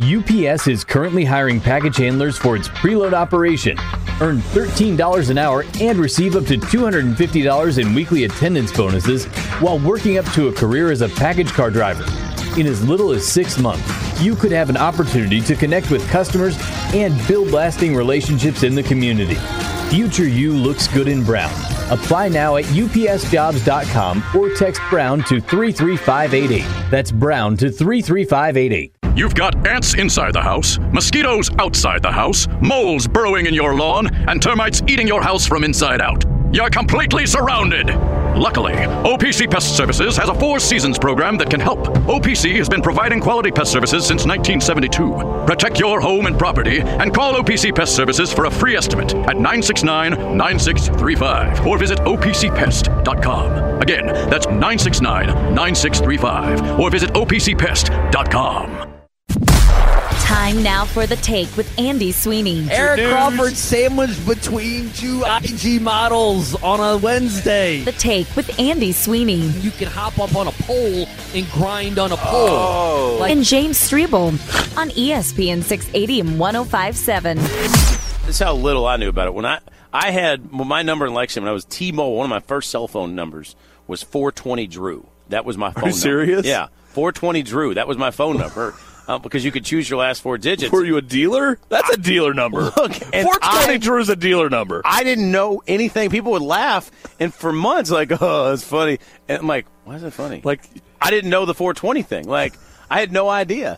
UPS is currently hiring package handlers for its preload operation. Earn $13 an hour and receive up to $250 in weekly attendance bonuses while working up to a career as a package car driver. In as little as 6 months, you could have an opportunity to connect with customers and build lasting relationships in the community. Future you looks good in brown. Apply now at upsjobs.com or text Brown to 33588. That's Brown to 33588. You've got ants inside the house, mosquitoes outside the house, moles burrowing in your lawn, and termites eating your house from inside out. You're completely surrounded. Luckily, OPC Pest Services has a 4 seasons program that can help. OPC has been providing quality pest services since 1972. Protect your home and property and call OPC Pest Services for a free estimate at 969-9635 or visit opcpest.com. Again, that's 969-9635 or visit opcpest.com. Time now for The Take with Andy Sweeney. Eric Crawford sandwiched between 2 IG models on a Wednesday. The Take with Andy Sweeney. You can hop up on a pole and grind on a pole. And James Strebel on ESPN 680 and 105.7. This is how little I knew about it. When I had my number in Lexington, when I was T-Mobile, one of my first cell phone numbers was 420 Drew. That was my phone number. Are you serious? Yeah, 420 Drew. That was my phone number. Because you could choose your last 4 digits. Were you a dealer? That's a dealer number. Look, 420 Drew is a dealer number. I didn't know anything. People would laugh, and for months, like, oh, that's funny. And I'm like, why is that funny? Like, I didn't know the 420 thing. Like, I had no idea.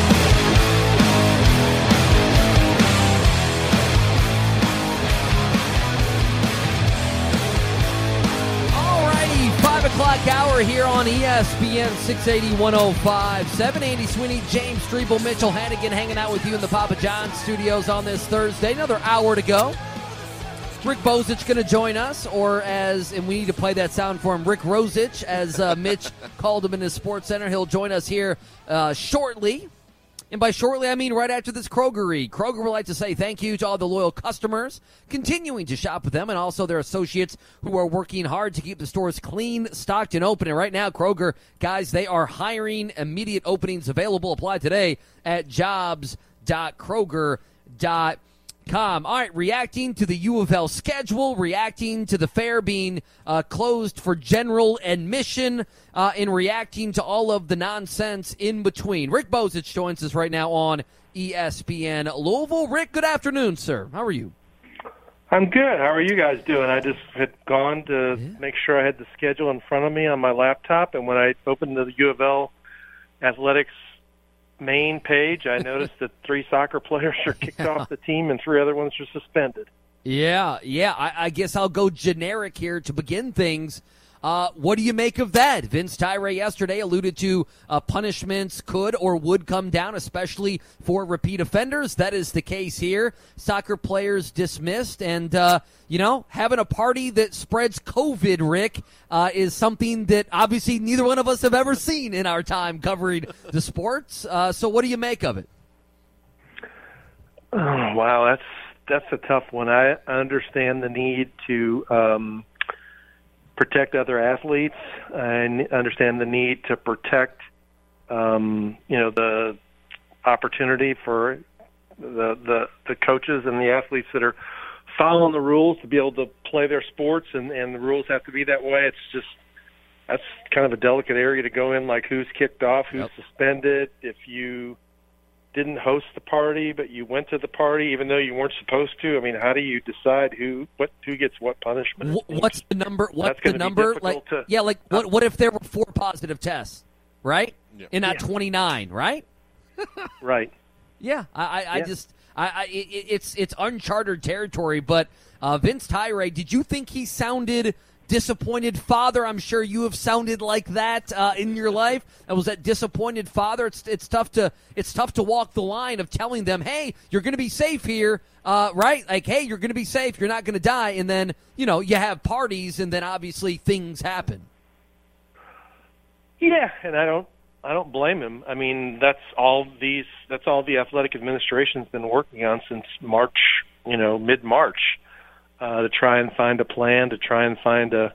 O'clock hour here on ESPN 680 105.7. Andy Sweeney, James Strebel, Mitchell Hannigan hanging out with you in the Papa John's studios on this Thursday. Another hour to go. Rick Bozich going to join us, and we need to play that sound for him, Rick Rosich, as Mitch called him in his Sports Center. He'll join us here shortly. And by shortly, I mean right after this Kroger read. Kroger would like to say thank you to all the loyal customers continuing to shop with them and also their associates who are working hard to keep the stores clean, stocked, and open. And right now, Kroger, guys, they are hiring. Immediate openings available. Apply today at jobs.kroger.com. All right, reacting to the U of L schedule, reacting to the fair being closed for general admission, and reacting to all of the nonsense in between. Rick Bozich joins us right now on ESPN Louisville. Rick, good afternoon, sir. How are you? I'm good. How are you guys doing? I just had gone to make sure I had the schedule in front of me on my laptop, and when I opened the U of L athletics main page, I noticed that 3 soccer players are kicked off the team and 3 other ones are suspended. Yeah. I guess I'll go generic here to begin things. What do you make of that? Vince Tyra yesterday alluded to punishments could or would come down, especially for repeat offenders. That is the case here. Soccer players dismissed, and having a party that spreads COVID, Rick, is something that obviously neither one of us have ever seen in our time covering the sports. So what do you make of it? Oh, wow, that's a tough one. I understand the need to protect other athletes. I understand the need to protect, the opportunity for the coaches and the athletes that are following the rules to be able to play their sports, and the rules have to be that way. That's kind of a delicate area to go in, like who's kicked off, who's suspended. If you didn't host the party, but you went to the party even though you weren't supposed to. I mean, how do you decide who gets what punishment? What's the number? What if there were 4 positive tests, right? Yeah. And not 29, right? Right. Yeah. It's uncharted territory. But Vince Tyra, did you think he sounded disappointed father? I'm sure you have sounded like that in your life. And was that disappointed father? It's tough to walk the line of telling them, hey, you're going to be safe here, right? Like, hey, you're going to be safe. You're not going to die. And then you have parties, and then obviously things happen. Yeah, and I don't blame him. I mean, that's all the athletic administration's been working on since March, mid-March. To try and find a plan, to try and find a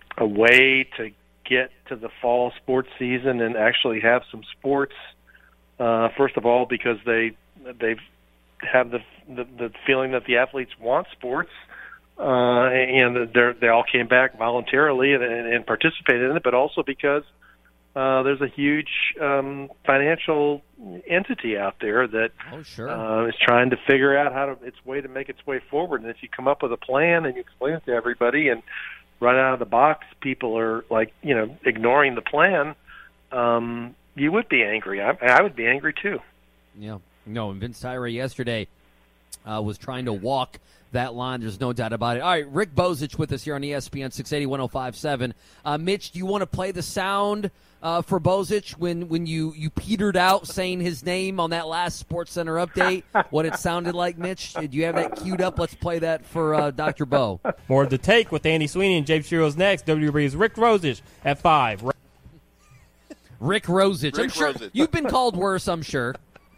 way to get to the fall sports season and actually have some sports First of all, because they've have the feeling that the athletes want sports, and they all came back voluntarily and participated in it, but also because there's a huge financial entity out there that is trying to figure out its way to make its way forward. And if you come up with a plan and you explain it to everybody, and right out of the box, people are ignoring the plan, you would be angry. I would be angry too. Yeah. No, and Vince Tyra yesterday was trying to walk that line. There's no doubt about it. All right, Rick Bozich with us here on ESPN 680 1057. Mitch, do you want to play the sound for Bozich when you petered out saying his name on that last SportsCenter update, what it sounded like, Mitch? Do you have that queued up? Let's play that for Dr. Bo. More of The Take with Andy Sweeney and James Shiro's next. WWE's Rick Bozich at 5. Rick Bozich. I'm sure you've been called worse, I'm sure.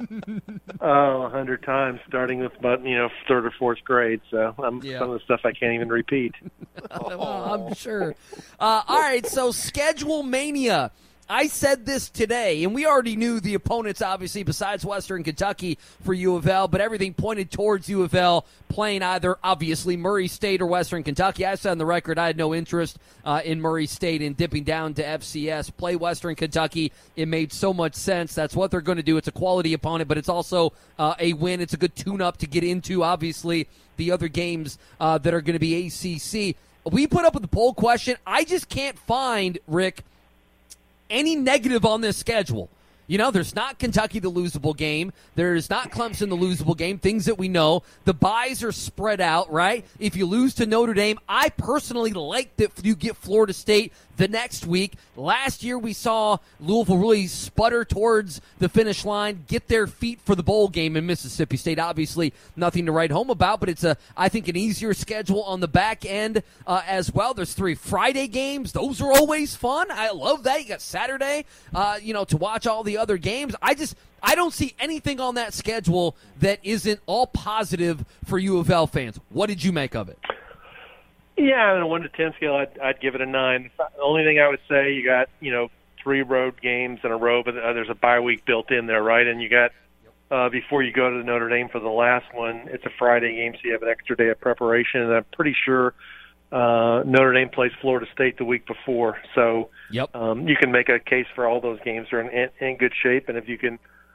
100 times, starting with about third or fourth grade. So some of the stuff I can't even repeat. Well, I'm sure. All right, so schedule mania. I said this today, and we already knew the opponents, obviously, besides Western Kentucky for U of L, but everything pointed towards U of L playing either, obviously, Murray State or Western Kentucky. I said on the record I had no interest in Murray State and dipping down to FCS. Play Western Kentucky. It made so much sense. That's what they're going to do. It's a quality opponent, but it's also a win. It's a good tune-up to get into, obviously, the other games that are going to be ACC. We put up with the poll question. I just can't find, Rick, any negative on this schedule. There's not Kentucky the losable game. There's not Clemson the losable game, things that we know. The byes are spread out, right? If you lose to Notre Dame, I personally like that you get Florida State the next week. Last year we saw Louisville really sputter towards the finish line, get their feet for the bowl game in Mississippi State. Obviously, nothing to write home about, but it's I think an easier schedule on the back end as well. There's 3 Friday games. Those are always fun. I love that. You got Saturday, to watch all the other games. I don't see anything on that schedule that isn't all positive for U of L fans. What did you make of it? Yeah, on a 1 to 10 scale, I'd give it a 9. The only thing I would say, you got 3 road games in a row, but there's a bye week built in there, right? And you got before you go to Notre Dame for the last one, it's a Friday game, so you have an extra day of preparation. And I'm pretty sure Notre Dame plays Florida State the week before, so you can make a case for all those games are in good shape. And if you can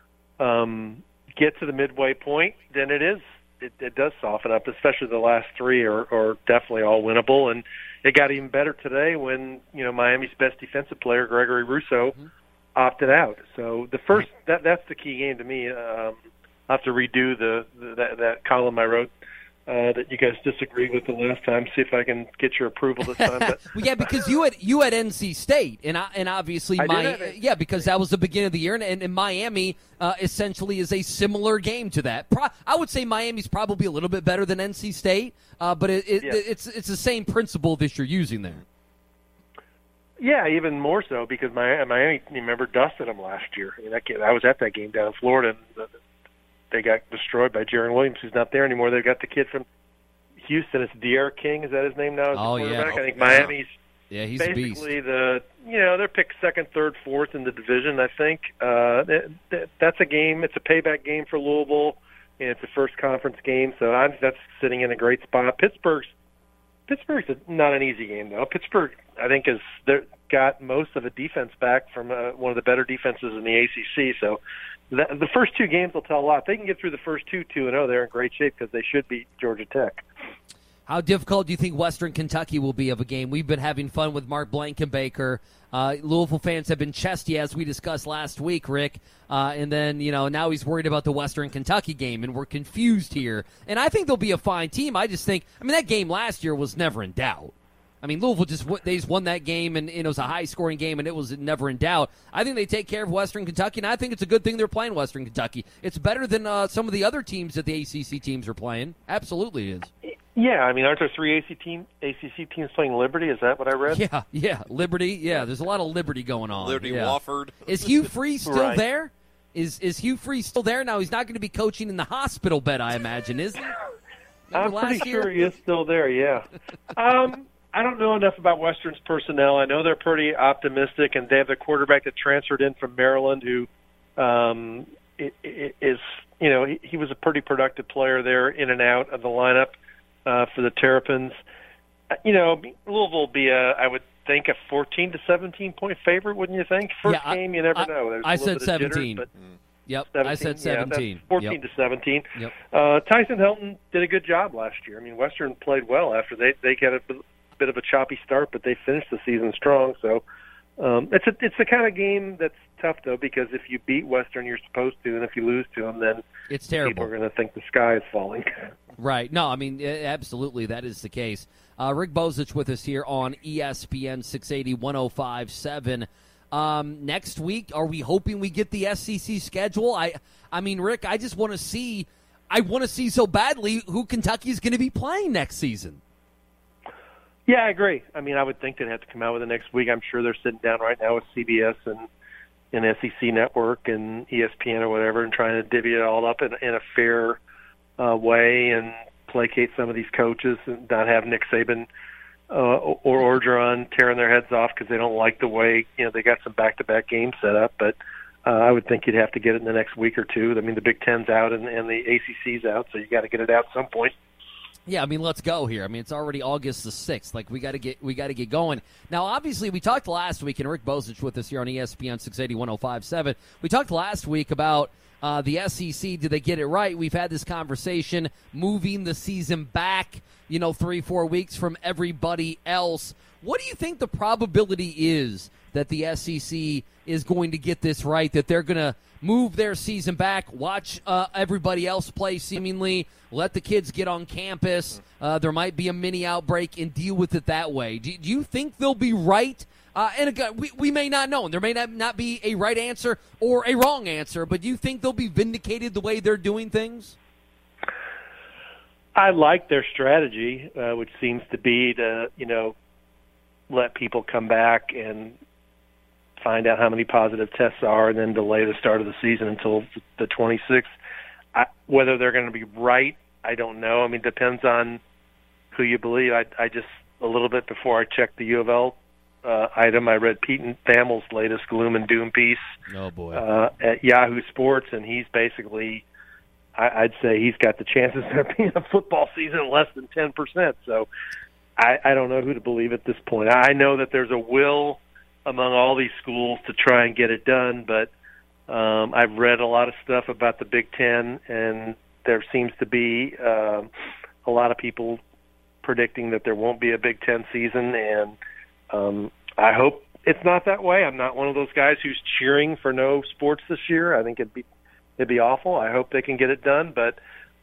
get to the midway point, then it does soften up, especially the last 3 are definitely all winnable. And it got even better today when Miami's best defensive player, Gregory Rousseau, opted out. So the first that's the key game to me. I'll have to redo that column I wrote that you guys disagreed with the last time. See if I can get your approval this time. But well, because you had NC State and obviously because that was the beginning of the year, and Miami essentially is a similar game to that. I would say Miami's probably a little bit better than NC State, but it's the same principle that you're using there. Yeah, even more so because Miami, remember, dusted them last year. I was at that game down in Florida, and they got destroyed by Jaron Williams, who's not there anymore. They've got the kid from Houston. It's De'Aaron King. Is that his name now? I think Miami's he's basically they're picked second, third, fourth in the division. I think that's a game. It's a payback game for Louisville, and it's a first conference game. So that's sitting in a great spot. Pittsburgh's not an easy game though. Pittsburgh, I think, got most of the defense back from one of the better defenses in the ACC. So the first 2 games will tell a lot. If they can get through the first 2-0, they're in great shape because they should beat Georgia Tech. How difficult do you think Western Kentucky will be of a game? We've been having fun with Mark Blankenbaker. Louisville fans have been chesty, as we discussed last week, Rick. And then, now he's worried about the Western Kentucky game, and we're confused here. And I think they'll be a fine team. I just think, that game last year was never in doubt. Louisville they just won that game, and it was a high-scoring game, and it was never in doubt. I think they take care of Western Kentucky, and I think it's a good thing they're playing Western Kentucky. It's better than some of the other teams that the ACC teams are playing. Absolutely it is. Yeah, aren't there 3 ACC teams playing Liberty? Is that what I read? Yeah, Liberty. Yeah, there's a lot of Liberty going on. Liberty, Wofford. Is Hugh Freeze still there? Is Hugh Freeze still there? Now, he's not going to be coaching in the hospital bed, I imagine, is he? I'm pretty sure he is still there, yeah. I don't know enough about Western's personnel. I know they're pretty optimistic, and they have a quarterback that transferred in from Maryland who is, he was a pretty productive player there, in and out of the lineup for the Terrapins. Louisville will be I would think, a 14 to 17 point favorite, wouldn't you think? First game, you never know. There's I said 17. Jitters, Yep, 17, I said 17. 14 to 17. Yep. Tyson Hilton did a good job last year. I mean, Western played well after they got a bit of a choppy start, but they finished the season strong. So it's the kind of game that's tough, though, because if you beat Western, you're supposed to, and if you lose to them, then it's terrible. People are going to think the sky is falling. Right. No, I mean, absolutely, that is the case. Rick Bozich with us here on ESPN 680 105.7. Next week, are we hoping we get the SEC schedule? I mean, Rick, I just want to see. I want to see so badly who Kentucky's going to be playing next season. Yeah, I agree. I mean, I would think they'd have to come out with it next week. I'm sure they're sitting down right now with CBS and SEC Network and ESPN or whatever, and trying to divvy it all up in a fair way and placate some of these coaches and not have Nick Saban or Orgeron tearing their heads off because they don't like the way they got some back-to-back games set up. But I would think you'd have to get it in the next week or two. I mean, the Big Ten's out and the ACC's out, so you got to get it out at some point. Yeah, I mean, let's go here. I mean, it's already August the 6th. Like, we got to get going. Now, obviously, we talked last week, and Rick Bozich with us here on ESPN 680 105.7. We talked last week about the SEC. Did they get it right? We've had this conversation, moving the season back, 3-4 weeks from everybody else. What do you think the probability is that the SEC is going to get this right, that they're going to move their season back, watch everybody else play seemingly, let the kids get on campus, there might be a mini outbreak, and deal with it that way? Do you think they'll be right? And again, we may not know, and there may not be a right answer or a wrong answer, but do you think they'll be vindicated the way they're doing things? I like their strategy, which seems to be to, let people come back and find out how many positive tests are and then delay the start of the season until the 26th. Whether they're going to be right, I don't know. I mean, it depends on who you believe. I just, a little bit before I checked the U of L item, I read Pete Thamel's latest gloom and doom piece at Yahoo Sports, and he's basically, I'd say he's got the chances of there being a football season less than 10%. So I don't know who to believe at this point. I know that there's a will among all these schools to try and get it done, but I've read a lot of stuff about the Big Ten, and there seems to be a lot of people predicting that there won't be a Big Ten season, and I hope it's not that way. I'm not one of those guys who's cheering for no sports this year. I think it'd be awful. I hope they can get it done, but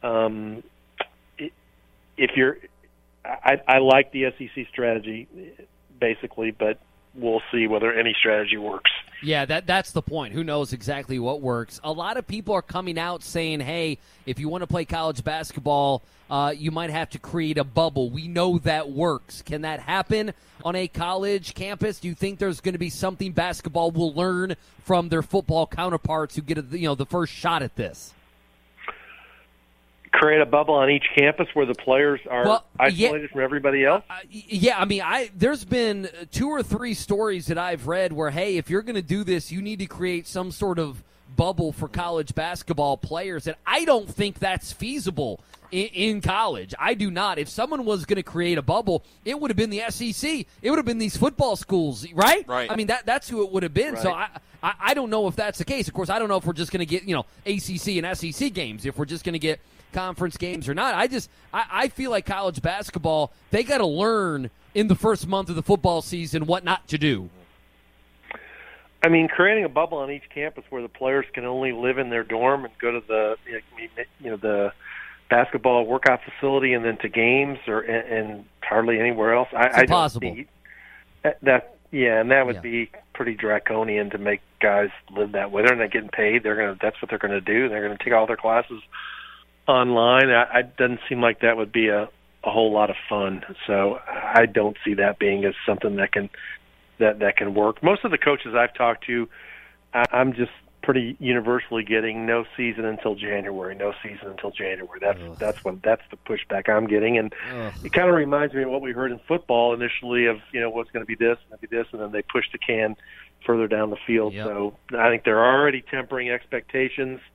I like the SEC strategy basically, but we'll see whether any strategy works. Yeah, that's the point. Who knows exactly what works? A lot of people are coming out saying, hey, if you want to play college basketball, you might have to create a bubble. We know that works. Can that happen on a college campus? Do you think there's going to be something basketball will learn from their football counterparts who get the first shot at this? Create a bubble on each campus where the players are isolated from everybody else? Yeah, I mean, there's been 2 or 3 stories that I've read where, hey, if you're going to do this, you need to create some sort of bubble for college basketball players, and I don't think that's feasible in college. I do not. If someone was going to create a bubble, it would have been the SEC. It would have been these football schools, right? Right. I mean, that's who it would have been. Right. So I don't know if that's the case. Of course, I don't know if we're just going to get, ACC and SEC games, if we're just going to get conference games or not. I feel like college basketball, they got to learn in the first month of the football season what not to do. I mean, creating a bubble on each campus where the players can only live in their dorm and go to the basketball workout facility and then to games and hardly anywhere else. It's impossible. I don't see that. Yeah, and that would be pretty draconian to make guys live that way. They're not getting paid. That's what they're going to do. They're going to take all their classes online. It doesn't seem like that would be a whole lot of fun. So I don't see that being as something that can work. Most of the coaches I've talked to, I'm just pretty universally getting no season until January. That's the pushback I'm getting, and it kind of reminds me of what we heard in football initially of what's going to be this and then they push the can further down the field. Yep. So I think they're already tempering expectations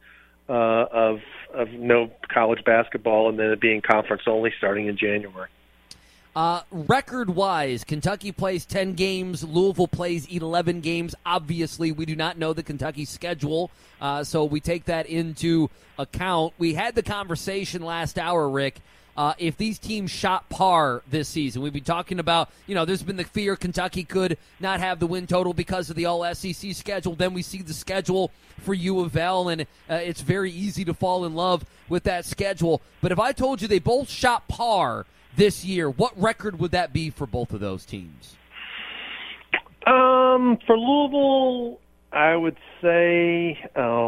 of no college basketball, and then it being conference only starting in January. Record-wise, Kentucky plays 10 games. Louisville plays 11 games. Obviously, we do not know the Kentucky schedule, so we take that into account. We had the conversation last hour, Rick. If these teams shot par this season, we've been talking about, there's been the fear Kentucky could not have the win total because of the All-SEC schedule. Then we see the schedule for U of L, and it's very easy to fall in love with that schedule. But if I told you they both shot par this year, what record would that be for both of those teams? For Louisville, I would say,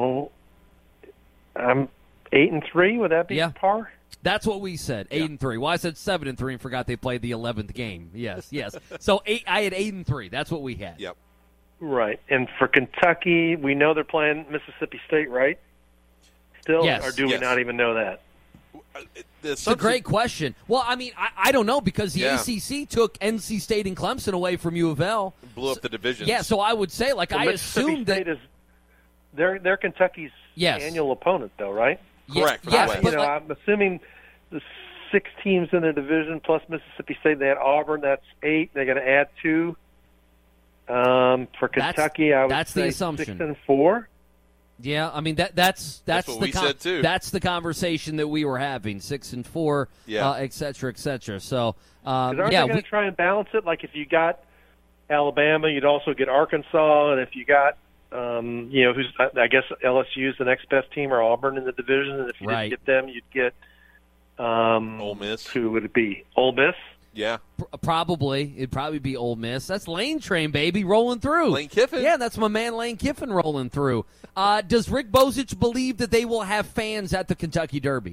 I'm 8-3. Would that be par? That's what we said, 8-3. Well, I said 7-3 and forgot they played the 11th game. Yes. So I had 8-3. That's what we had. Yep. Right. And for Kentucky, we know they're playing Mississippi State, right? Still, yes. Or do we not even know that? It's a great question. Well, I mean, I don't know because the ACC took NC State and Clemson away from U of L. Blew up the divisions. Yeah, so I would say, I assumed that they're Kentucky's annual opponent, though, right? Correct. Yes, I'm assuming the 6 teams in the division plus Mississippi State. They had Auburn. That's 8. They're going to add 2. For Kentucky, I would that's say the assumption. 6-4. Yeah, I mean that's what we said too. That's the conversation that we were having, 6-4, et cetera, et cetera. So, aren't they going to try and balance it? Like if you got Alabama, you'd also get Arkansas, and if you got, I guess LSU is the next best team, or Auburn in the division, and if you didn't get them, you'd get Ole Miss. Who would it be? Ole Miss. Yeah. Probably. It'd probably be Ole Miss. That's Lane Train, baby, rolling through. Lane Kiffin. Yeah, that's my man Lane Kiffin rolling through. Does Rick Bozich believe that they will have fans at the Kentucky Derby?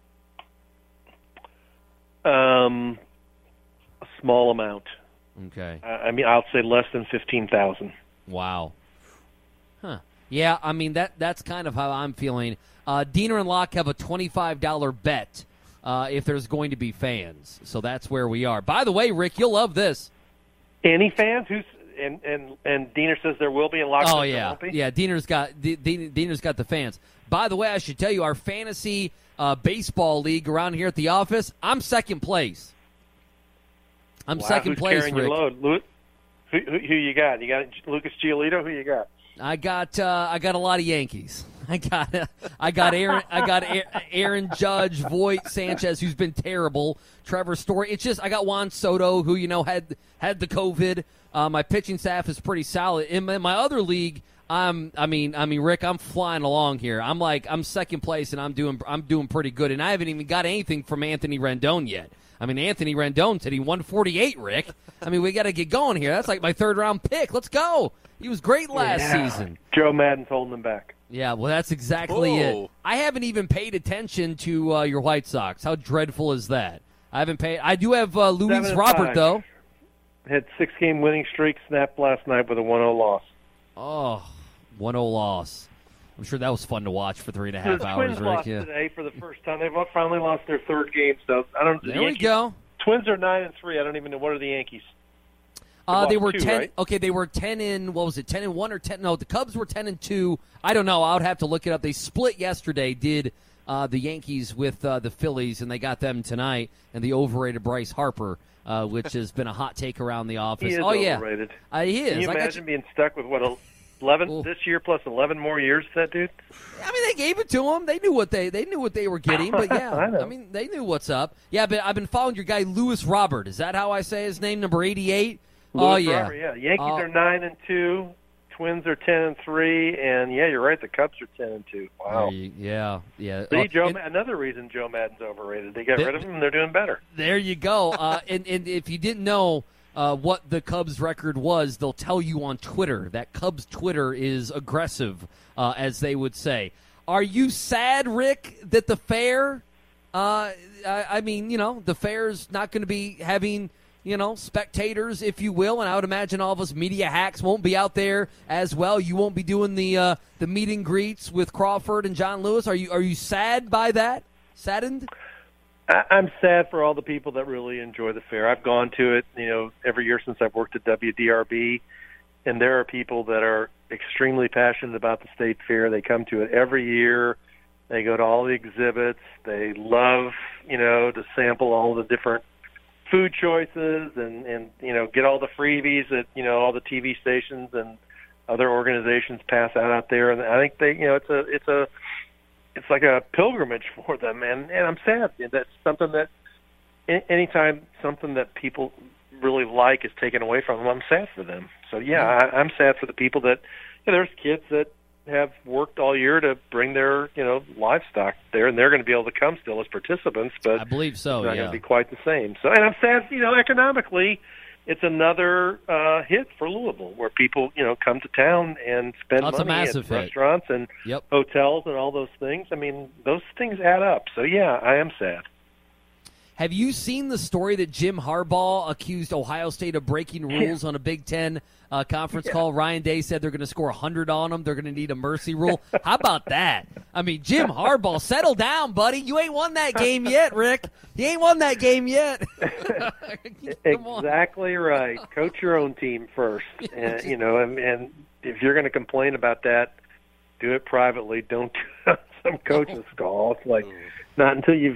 A small amount. Okay. I mean, I'll say less than 15,000. Wow. Huh. Yeah, I mean, that's kind of how I'm feeling. Diener and Locke have a $25 bet if there's going to be fans. So that's where we are. By the way, Rick, you'll love this. Any fans? And Diener says there will be, and Locke says there won't be? Yeah, Diener's got the fans. By the way, I should tell you, our fantasy baseball league around here at the office, I'm second place. Second place, carrying Rick. Your load? Who you got? You got Lucas Giolito? Who you got? I got a lot of Yankees. I got Aaron Judge, Voit, Sanchez, who's been terrible. Trevor Story. It's just I got Juan Soto, who had the COVID. My pitching staff is pretty solid. In my other league, Rick, I'm flying along here. I'm second place, and I'm doing pretty good. And I haven't even got anything from Anthony Rendon yet. I mean, Anthony Rendon said he won 148, Rick. I mean, we got to get going here. That's like my third-round pick. Let's go. He was great last season. Joe Madden's holding him back. Yeah, well, that's exactly it. I haven't even paid attention to your White Sox. How dreadful is that? I haven't paid. I do have Luis Robert, though. Had 6-game winning streak snapped last night with a 1-0 loss. Oh, 1-0 loss. I'm sure that was fun to watch for 3.5 hours, Twins Rick. lost today for the first time. They've finally lost their third game. So There we go. Twins are 9-3. I don't even know, what are the Yankees? They were 2, 10. Right? Okay, they were 10 in. What was it? 10-1 or 10? No, the Cubs were 10-2. I don't know. I would have to look it up. They split yesterday. Did the Yankees with the Phillies, and they got them tonight. And the overrated Bryce Harper, which has been a hot take around the office. He is overrated. He is. Can you imagine being stuck with 11 this year plus 11 more years? That dude. I mean, they gave it to him. They knew what they were getting. But yeah, I mean, they knew what's up. Yeah, but I've been following your guy Luis Robert. Is that how I say his name? Number 88. Louis Robert, yeah. Yankees are 9-2. Twins are 10-3, and you're right. The Cubs are 10-2. Wow. Yeah. See, another reason Joe Madden's overrated. They got rid of him, and they're doing better. There you go. And if you didn't know what the Cubs' record was, they'll tell you on Twitter. That Cubs Twitter is aggressive, as they would say. Are you sad, Rick, that the fair? The fair's not going to be having, spectators, if you will, and I would imagine all of us media hacks won't be out there as well. You won't be doing the meet and greets with Crawford and John Lewis. Are you sad by that? Saddened? I'm sad for all the people that really enjoy the fair. I've gone to it, every year since I've worked at WDRB, and there are people that are extremely passionate about the state fair. They come to it every year. They go to all the exhibits. They love, to sample all the different food choices and get all the freebies that, all the TV stations and other organizations pass out there. And I think they, it's like a pilgrimage for them. And I'm sad. That's something that anytime something that people really like is taken away from them, I'm sad for them. So, I'm sad for the people that, there's kids that have worked all year to bring their, livestock there, and they're going to be able to come still as participants, but I believe so, it's not going to be quite the same. So, and I'm sad, economically, it's another hit for Louisville, where people, come to town and spend That's money at restaurants and hotels and all those things. I mean, those things add up. So, I am sad. Have you seen the story that Jim Harbaugh accused Ohio State of breaking rules on a Big Ten conference call? Ryan Day said they're going to score 100 on them. They're going to need a mercy rule. How about that? I mean, Jim Harbaugh, settle down, buddy. You ain't won that game yet, Rick. You ain't won that game yet. Exactly right. Coach your own team first. And, and if you're going to complain about that, do it privately. Don't do some coach's call. It's like not until you've,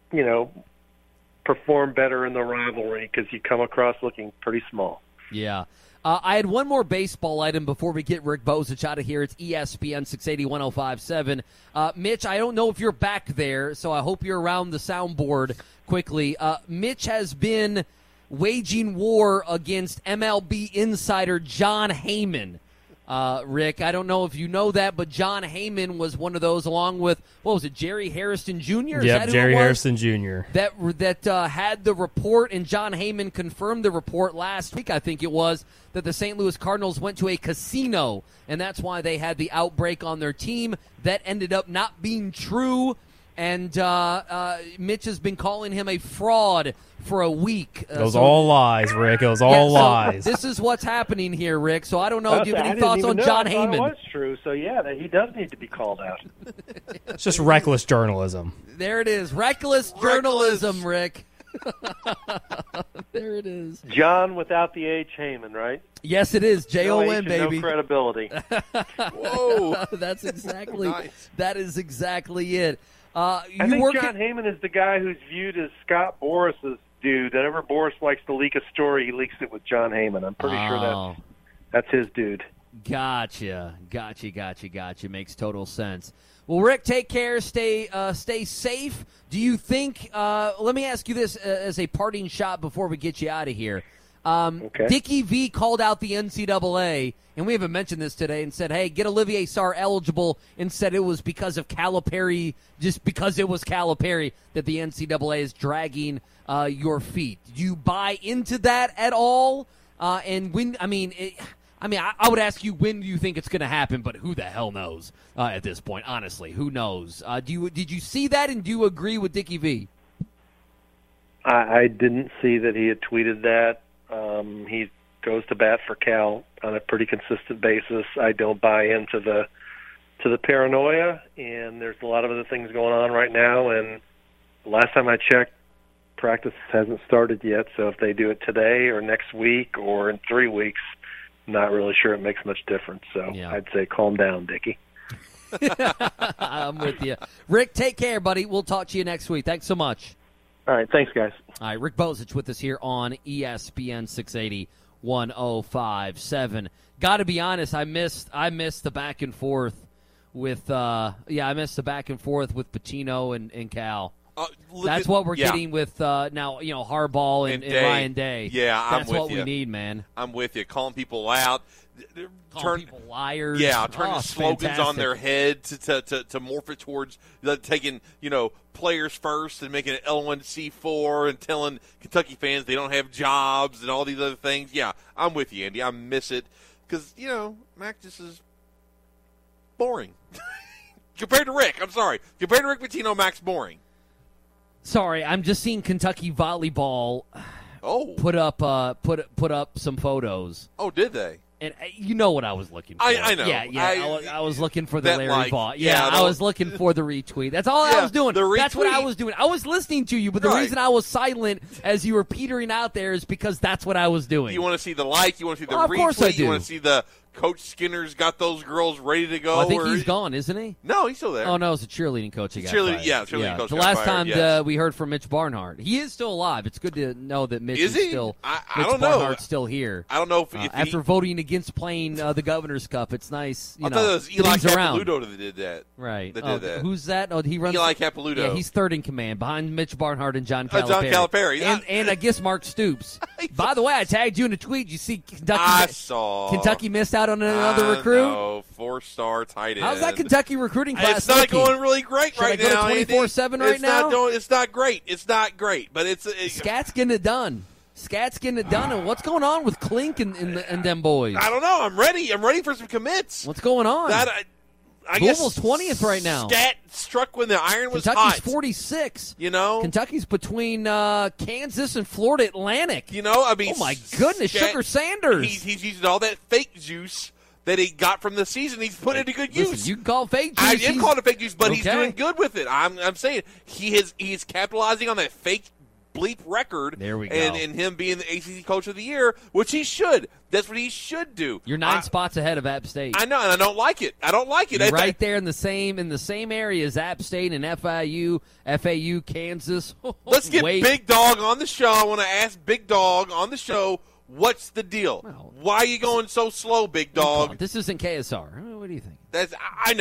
perform better in the rivalry because you come across looking pretty small. Yeah. I had one more baseball item before we get Rick Bozich out of here. It's ESPN 680 1057. Mitch, I don't know if you're back there, so I hope you're around the soundboard quickly. Mitch has been waging war against MLB insider Jon Heyman. Rick, I don't know if you know that, but Jon Heyman was one of those, along with, what was it, Jerry Harrison Jr.? Yep, Jerry Harrison Jr. That had the report, and Jon Heyman confirmed the report last week, I think it was, that the St. Louis Cardinals went to a casino, and that's why they had the outbreak on their team. That ended up not being true, and Mitch has been calling him a fraud for a week. It was all lies, Rick. It was all lies. This is what's happening here, Rick. So I don't know. Do you have any thoughts on Jon Heyman? It was true. So, he does need to be called out. It's just reckless journalism. There it is. Reckless journalism, Rick. There it is. John without the H, Heyman, right? Yes, it is. J-O-N, baby. No credibility. Whoa. That's exactly nice. That is exactly it. I think Jon Heyman is the guy who's viewed as Scott Boris's dude. Whenever Boris likes to leak a story, he leaks it with Jon Heyman. I'm pretty sure that's his dude. Gotcha. Makes total sense. Well, Rick, take care. Stay safe. Do you think? Let me ask you this as a parting shot before we get you out of here. Okay. Dickie V called out the NCAA, and we haven't mentioned this today, and said, hey, get Olivier Sarr eligible, and said it was because of Calipari, just because it was Calipari that the NCAA is dragging your feet. Do you buy into that at all? And when, I would ask you, when do you think it's going to happen, but who the hell knows at this point, honestly, who knows? Did you see that, and do you agree with Dickie V? I didn't see that he had tweeted that. He goes to bat for Cal on a pretty consistent basis. I don't buy into the paranoia, and there's a lot of other things going on right now. And last time I checked, practice hasn't started yet. So if they do it today or next week or in 3 weeks, I'm not really sure it makes much difference. So I'd say calm down, Dickie. I'm with you. Rick, take care, buddy. We'll talk to you next week. Thanks so much. All right, thanks, guys. All right, Rick Bozich with us here on ESPN 680 1057. Got to be honest, I missed the back and forth with Pitino and Cal. That's what we're getting with now. Harbaugh and Ryan Day. Yeah, that's what we need, man. I'm with you. Calling people out. Turn people liars. Yeah, turning slogans fantastic. on their head to morph it towards taking players first and making it L1C4 and telling Kentucky fans they don't have jobs and all these other things. Yeah, I'm with you, Andy. I miss it because Mac just is boring compared to Rick. I'm sorry, compared to Rick Pitino, Mac's boring. Sorry, I'm just seeing Kentucky volleyball. Put up some photos. Oh, did they? And you know what I was looking for. I know. Yeah. I was looking for the Larry Vaught. Yeah, I was looking for the retweet. That's all I was doing. That's what I was doing. I was listening to you, but the reason I was silent as you were petering out there is because that's what I was doing. You want to see the like. You want to see the retweet. Of course I do. You want to see the Coach Skinner's got those girls ready to go. Well, I think he's gone, isn't he? No, he's still there. Oh, no, it's a cheerleading coach. Cheerleading coach. The got last fired, time yes. we heard from Mitch Barnhart, he is still alive. It's good to know that Mitch is is he? still. I Mitch don't know. Barnhart's still here. I don't know if after voting against playing the Governor's Cup, it's nice. I thought it was Eli he's around. Capilouto that did that. Right. That did that. Who's that? Oh, he runs. Eli Capilouto. Yeah, he's third in command behind Mitch Barnhart and John Calipari. John Calipari. And I guess Mark Stoops. By the way, I tagged you in a tweet. You see Kentucky? I saw. Kentucky missed out on another recruit. No, 4-star tight end. How's that Kentucky recruiting class? It's not looking? going really great Should right I go now. to 24/7 right it's now? It's not great. It's not great, but it's Scat's getting it done. Scat's getting it done. And what's going on with Klink and them boys? I don't know. I'm ready. I'm ready for some commits. What's going on? I guess Louisville's 20th right now. Scat struck when the iron was Kentucky's hot. 46. You know, Kentucky's between Kansas and Florida Atlantic. You know, I mean, oh my goodness, Sugar Sanders. He's using all that fake juice that he got from the season. He's put it to good use. Listen, you can call it fake juice. I am calling it fake juice, but he's Okay. doing good with it. I'm saying he's capitalizing on that fake bleep record. There we go. And him being the ACC Coach of the Year, which he should. That's what he should do. You're 9 spots ahead of App State. I know, and I don't like it. You're right there in the same area as App State and FAU, Kansas. Let's get Big Dog on the show. I want to ask Big Dog on the show, what's the deal? Well, why are you going so slow, Big Dog? This isn't KSR. What do you think? I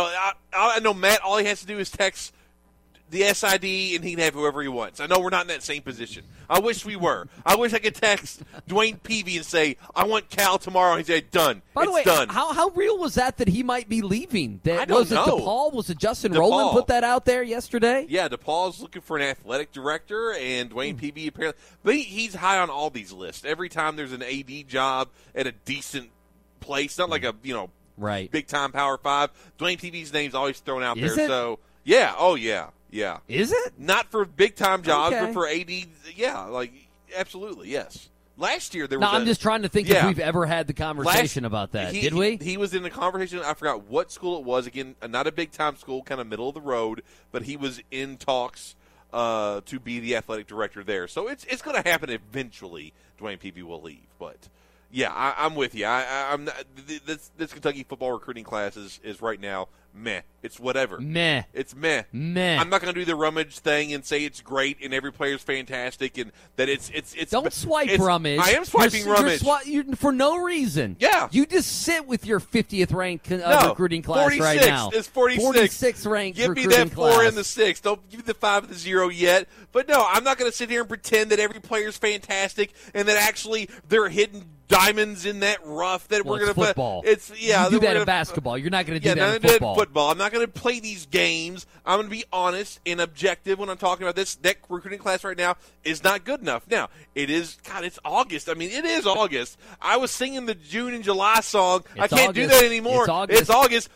know. Matt, all he has to do is text the SID, and he can have whoever he wants. I know we're not in that same position. I wish we were. I wish I could text Dwayne Peavy and say, I want Cal tomorrow. And he'd say, done. By the way, done. how real was that he might be leaving? I don't know. Was it DePaul? Was it Justin DePaul. Rowland put that out there yesterday? Yeah, DePaul's looking for an athletic director, and Dwayne Peavy apparently. But he's high on all these lists. Every time there's an AD job at a decent place, not like a right big time Power 5, Dwayne Peavy's name's always thrown out Is there. it? So yeah, oh yeah. Yeah. Is it? Not for big time jobs, Okay. but for AD. Yeah, absolutely, yes. Last year there was. No, I'm just trying to think if we've ever had the conversation about that. Did we? He was in the conversation. I forgot what school it was. Again, not a big time school, kind of middle of the road, but he was in talks to be the athletic director there. So it's going to happen eventually. Dwayne Peavy will leave, but. Yeah, I'm with you. I'm not, this Kentucky football recruiting class is right now meh. It's whatever. Meh. It's meh. Meh. I'm not going to do the rummage thing and say it's great and every player's fantastic and that it's. Don't swipe rummage. I am swiping rummage You're for no reason. Yeah. You just sit with your 50th ranked recruiting class 46. right now. It's 46. 46th ranked Give me recruiting that 4 class. and the 6. Don't give me the 5 and the 0 yet. But no, I'm not going to sit here and pretend that every player's fantastic and that actually they're hidden diamonds in that rough that we're going to football. You do that in basketball. You're not going to do that in football. I'm not going to play these games. I'm going to be honest and objective when I'm talking about this. That recruiting class right now is not good enough. Now, it is, God, it's August. I mean, it is August. I was singing the June and July song. I can't do that anymore. It's August.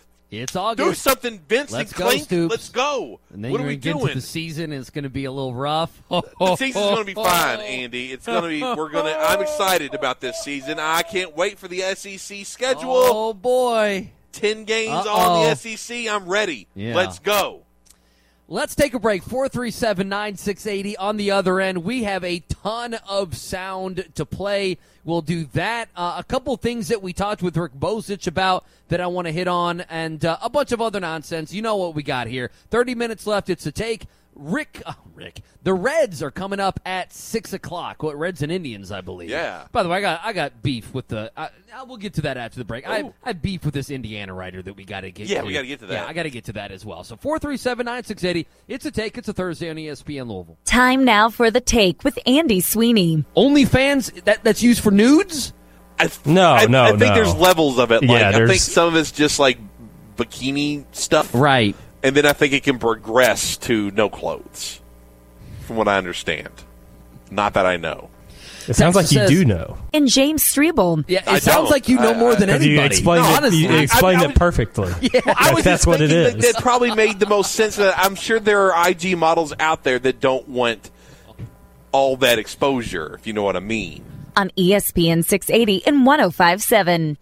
Do something, Vince Let's and go, Clink. Stoops. Let's go. And then what are you're we going to get doing? into the season, and it's going to be a little rough. The season's going to be fine, Andy. It's going to be. I'm excited about this season. I can't wait for the SEC schedule. Oh boy, 10 games on the SEC. I'm ready. Yeah. Let's go. Let's take a break. 437-9680 on the other end. We have a ton of sound to play. We'll do that. A couple things that we talked with Rick Bozich about that I want to hit on, and a bunch of other nonsense. You know what we got here. 30 minutes left. It's a take. Rick, the Reds are coming up at 6 o'clock. What, Reds and Indians, I believe. Yeah. By the way, I got beef with the. We'll get to that after the break. I have beef with this Indiana writer that we got to get. Yeah, to. we got to get to that. Yeah, I got to get to that as well. So 437-9680. It's a take. It's a Thursday on ESPN Louisville. Time now for the take with Andy Sweeney. OnlyFans that's used for nudes. I think there's levels of it. Yeah, I think some of it's just like bikini stuff, right? And then I think it can progress to no clothes, from what I understand. Not that I know. It sounds like you do know. And James Strebel. Yeah, it sounds like you know more than anybody. You explained it perfectly. Yeah, I was that's just what it thinking is. that probably made the most sense. I'm sure there are IG models out there that don't want all that exposure, if you know what I mean. On ESPN 680 and 105.7.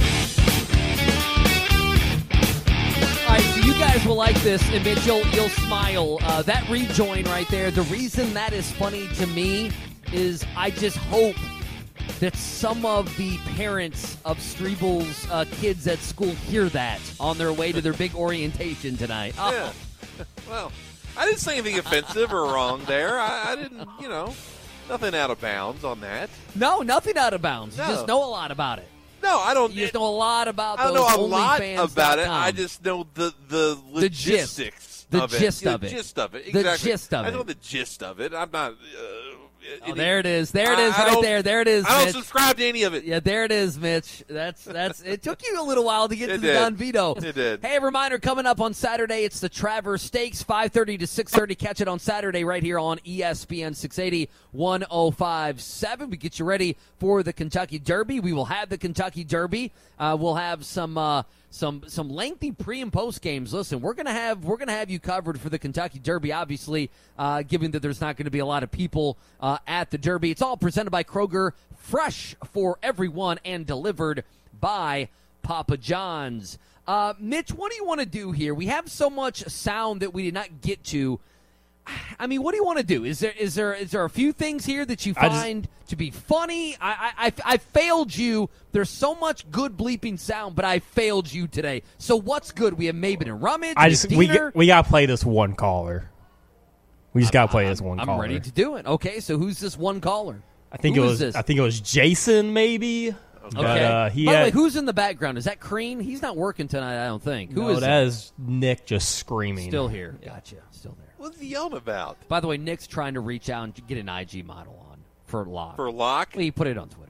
All right, so you guys will like this, and Mitch, you'll smile. That rejoin right there, the reason that is funny to me is I just hope that some of the parents of Strebel's kids at school hear that on their way to their big orientation tonight. Oh. Yeah. Well, I didn't say anything offensive or wrong there. I didn't, nothing out of bounds on that. No, nothing out of bounds. No. You just know a lot about it. No, I don't. You just know a lot about those I don't know a lot OnlyFans.com. about it. I just know the logistics The of it. gist of it. The gist of it. The Exactly. gist of I know it. the gist of it. I'm not. There it is. There it is right there. There it is, I don't Mitch. subscribe to any of it. Yeah, there it is, Mitch. That's. It took you a little while to get to the did. Don Vito. It did. Hey, a reminder, coming up on Saturday, it's the Traverse Stakes, 5:30 to 6:30. Catch it on Saturday right here on ESPN 680 1057. We get you ready for the Kentucky Derby. We will have the Kentucky Derby. We'll have some lengthy pre and post games. Listen, we're gonna have you covered for the Kentucky Derby. Obviously, given that there's not going to be a lot of people at the Derby, it's all presented by Kroger, fresh for everyone, and delivered by Papa John's. Mitch, what do you want to do here? We have so much sound that we did not get to. I mean, what do you want to do? Is there a few things here that you find to be funny? I failed you. There's so much good bleeping sound, but I failed you today. So what's good? We have Maben and Rummage. We gotta play this one caller. We just gotta play this one caller. I'm ready to do it. Okay, so who's this one caller? I think it was Jason, maybe. Okay. But, By the way, who's in the background? Is that Crean? He's not working tonight, I don't think. Who is that? Is Nick just screaming. Still here. Gotcha. Still there. What's he yelling about? By the way, Nick's trying to reach out and get an IG model on for Locke. For Locke? Well, he put it on Twitter.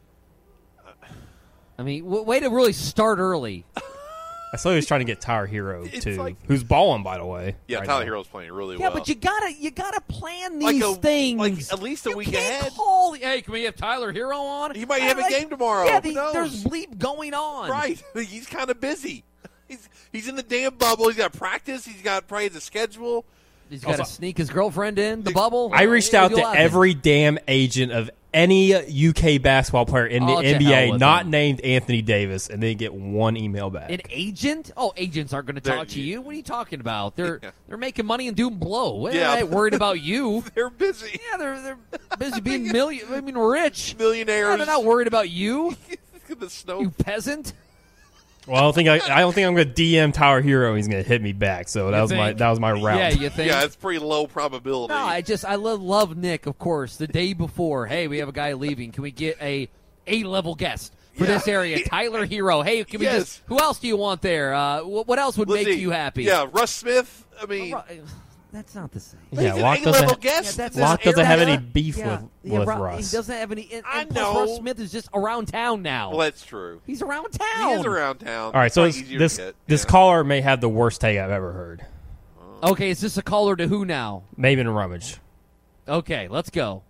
I mean, way to really start early. I saw he was trying to get Tyler Hero too, who's balling, by the way. Yeah, right Tyler now. Hero's playing really Yeah, well. but you gotta plan these things. Like at least a week ahead. Hey, can we have Tyler Hero on? He might have a game tomorrow. Yeah, Who knows? there's bleep going on. Right. He's kind of busy. He's in the damn bubble. He's got practice. He's got probably the schedule. He's got to sneak his girlfriend in the bubble. I reached out to every damn agent of any UK basketball player in the NBA not named Anthony Davis, and didn't get one email back. An agent? Oh, agents aren't going to talk to you. What are you talking about? They're making money and doing blow. They're not worried about you. They're busy. Yeah, they're busy being rich. Millionaires. Yeah, they're not worried about you. The snow. You peasant. Well, I don't think I'm going to DM Tyler Hero. He's going to hit me back. So that was my route. Yeah, you think? Yeah, it's pretty low probability. No, I love Nick. Of course, the day before. Hey, we have a guy leaving. Can we get a A-level guest for this area? Tyler Hero. Hey, can we just? Who else do you want there? What else would make you happy? Yeah, Russ Smith. I mean. That's not the same. Yeah, Locke doesn't have any beef with Russ. He doesn't have any. I plus know. Russ Smith is just around town now. Well, that's true. He's around town. He is around town. All right, so this caller may have the worst take I've ever heard. Okay, is this a caller to who now? Maben Rummage. Okay, let's go.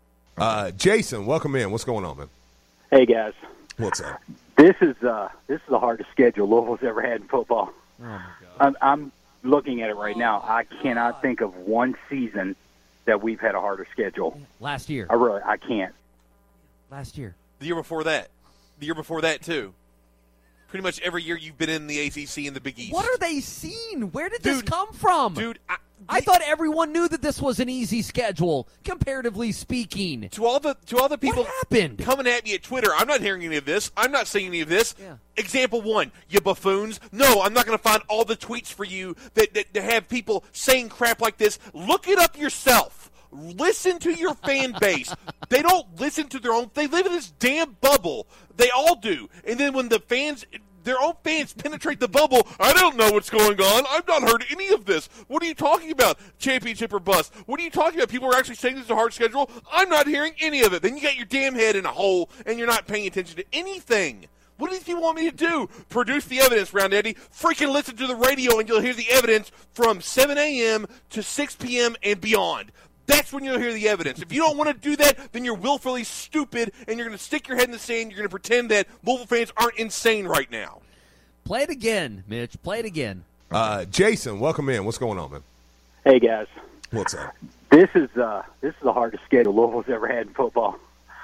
Jason, welcome in. What's going on, man? Hey guys. What's up? This is the hardest schedule Louisville's ever had in football. Oh my God. I'm looking at it right now. I cannot think of one season that we've had a harder schedule. Last year. I can't. Last year. The year before that. The year before that, too. Pretty much every year you've been in the ACC and the Big East. What are they seeing? Where did this come from? Dude, I thought everyone knew that this was an easy schedule, comparatively speaking. To all the people what happened? coming at me at Twitter, I'm not hearing any of this. I'm not seeing any of this. Yeah. Example one, you buffoons. No, I'm not going to find all the tweets for you that have people saying crap like this. Look it up yourself. Listen to your fan base. They don't listen to their own. They live in this damn bubble. They all do. And then when their own fans penetrate the bubble, I don't know what's going on. I've not heard any of this. What are you talking about? Championship or bust? What are you talking about? People are actually saying this is a hard schedule. I'm not hearing any of it. Then you got your damn head in a hole, and you're not paying attention to anything. What do these people want me to do? Produce the evidence, Round Eddie. Freaking listen to the radio, and you'll hear the evidence from 7 a.m. to 6 p.m. and beyond. That's when you'll hear the evidence. If you don't want to do that, then you're willfully stupid, and you're going to stick your head in the sand. You're going to pretend that Louisville fans aren't insane right now. Play it again, Mitch. Play it again. Jason, welcome in. What's going on, man? Hey guys. What's up? This is the hardest schedule Louisville's ever had in football.